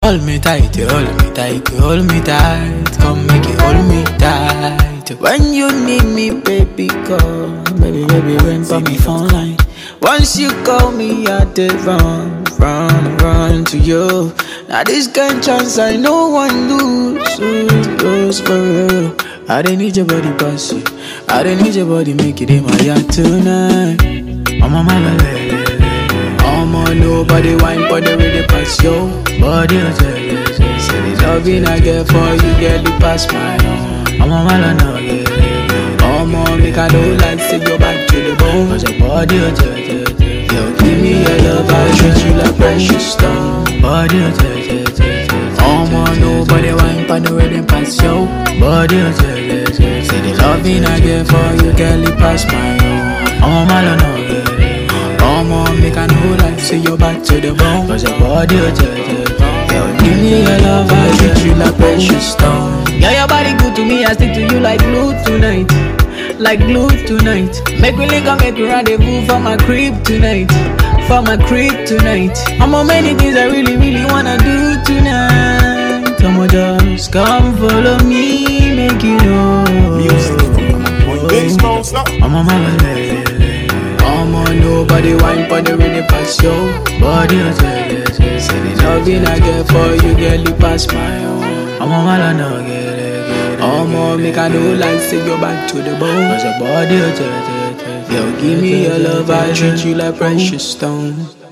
Hold me tight, you hold me tight, you hold me tight. Come make you hold me tight. When you need me, baby, call. Baby, ring for me phone line. Once you call me, I did run to you. Now this kind chance I no one lose for real. I didn't need your body pass you. I didn't need your body make it in my yard tonight. I'm on my lele. I'm on nobody wine for the really pass yo. Body say the loving I get for you get the pass my own. I'm on my lele. I'm on make I don't like to go back to the bone. Cause your body yo, give me your love, I treat you like precious stone. Body I'm on nobody wine for the really pass yo. Body say the loving I get for you get the pass my own. I'm on my lele. Come on, make I know like say you're back to the bone. Cause your body yo, give me your love, I treat you like precious stone. Yeah, your body good to me, I stick to you like glue tonight. Like glue tonight. Make me link up, make me rendezvous for my crib tonight. For my crib tonight. I'm on many things I really wanna do tonight. Come on, just come follow me, make you know. I'm on my way. I'm on nobody wine for the really pass yo. Body say the loving I get for you get the pass my own. I'm on my no get it. I'm on make I know like say go back to the bone. Cause your body yo, give me your love, I treat you like precious stone.